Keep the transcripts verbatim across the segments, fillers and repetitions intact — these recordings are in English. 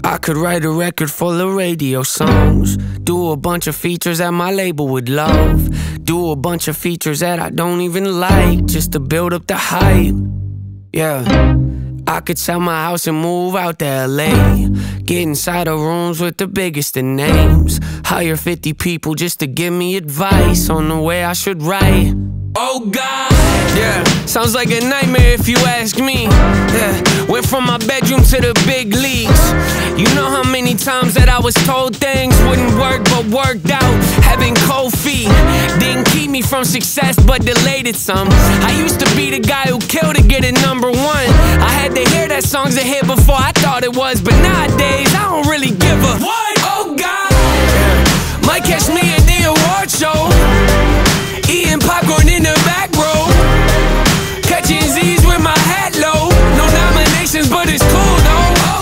I could write a record full of radio songs, do a bunch of features that my label would love, do a bunch of features that I don't even like, just to build up the hype. Yeah, I could sell my house and move out to L A, get inside of rooms with the biggest of names, hire fifty people just to give me advice on the way I should write. Oh God, yeah, sounds like a nightmare if you ask me. Yeah, went from my bedroom to the big leagues. You know how many times that I was told things wouldn't work but worked out. Having cold feet didn't keep me from success but delayed it some. I used to be the guy who killed to get it number one. I had to hear that song's a hit before I thought it was, but nowadays I don't really give a what? Oh God, yeah. Might catch me at the award show, eating popcorn in the back row, catching Z's with my hat low. No nominations, but it's cool though. Oh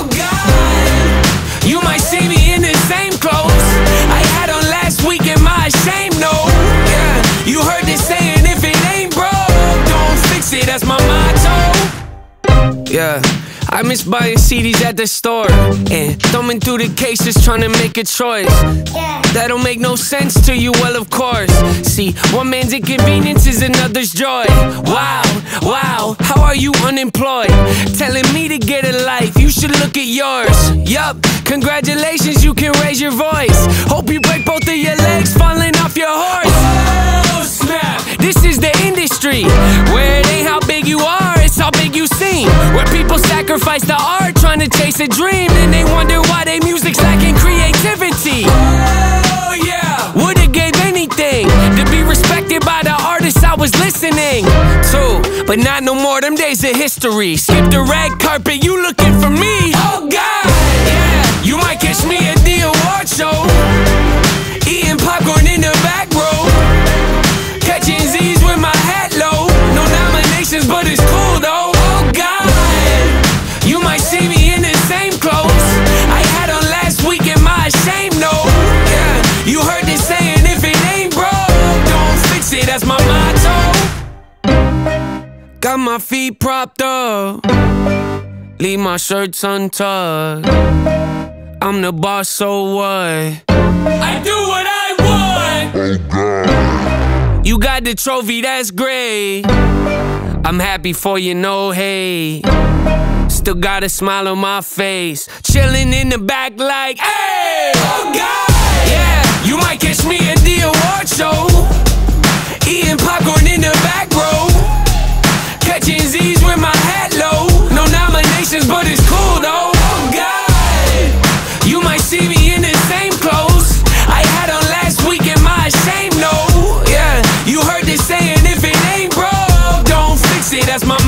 God, you might see me in the same clothes I had on last week. Am I ashamed? No. Yeah, you heard this saying, if it ain't broke, don't fix it. That's my motto. Yeah, I miss buying C Ds at the store and thumbing through the cases trying to make a choice. That don't make no sense to you, well of course. See, one man's inconvenience is another's joy. Wow, wow, how are you unemployed? Telling me to get a life, you should look at yours. Yup, congratulations, you can raise your voice. Hope you break both of your legs falling off your horse. Oh snap, this is the industry where it ain't how big you are, it's how big you seem. Where people sacrifice the art trying to chase a dream, and they wonder why their music's lacking creativity. Oh yeah, would've gave anything to be respected by the artists I was listening to, but not no more, them days of history. Skip the red carpet, you looking for me. Oh God, yeah, you might catch me at the award show, eating popcorn in the back row, catching Z's with my hat low. No nominations, but it's cool though. Oh God, you might see me in the same clothes I had on last week. Am I ashamed? No. Yeah, you heard this saying, if it ain't broke, don't fix it. That's my motto. Got my feet propped up, leave my shirts untucked. I'm the boss, so what? I do what I want. Oh God, you got the trophy, that's great. I'm happy for you, no hate. Still got a smile on my face, chilling in the back like, hey! Oh God, yeah, you might catch me at the award show, eating popcorn in the back row, catching Z's with my hat low. No nominations, but it's cool though. Oh God, you might see me in the same clothes I had on last week. Am I ashamed? No. Yeah, you heard this saying, if it ain't broke, don't fix it. That's my